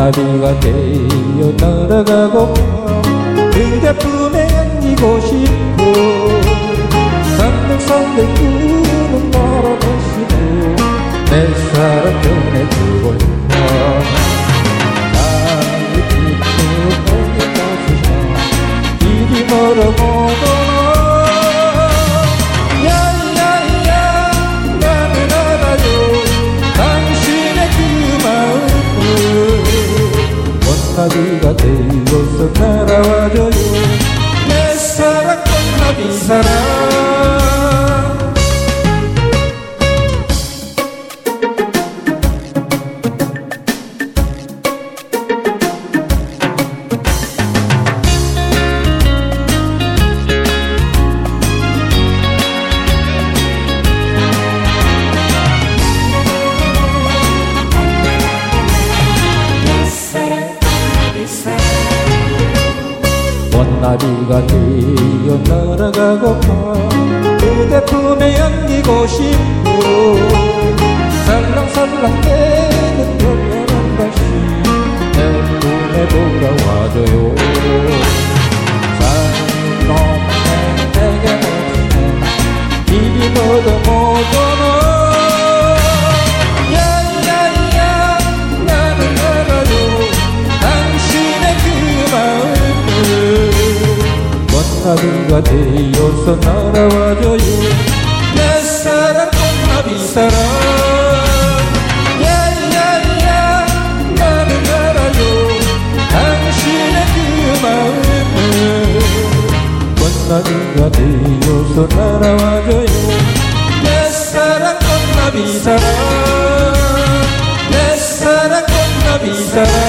꽃나비가 되어 날아가고 그대 품에 안기고 싶고 설레설레 꿈은 멀어보시고 내 사랑 전해주고 싶어 나의 빛으로 거기까지만 길이 멀어 보거나 야야야 나는 알아요 당신의 그 마음을 꽃나비가 되어서 날아와줘요 내 사랑 꽃나비 사랑 꽃나비가 되어 날아가고파 그대 품에 안기고 싶고 살랑살랑 대는 별난 다시 내 꿈에 돌아와줘요 산 넘네 내게 못해 길이 멀어 못 오나 야야야 나는 알아요 당신의 그 마음을 꽃나비가 되어서 날아와줘요 내 사랑 꽃나비 사랑 야야야 나는 알아요 당신의 그 마음을 꽃나비가 되어서 날아와줘요 내 사랑 꽃나비 사랑 내 사랑 꽃나비 사랑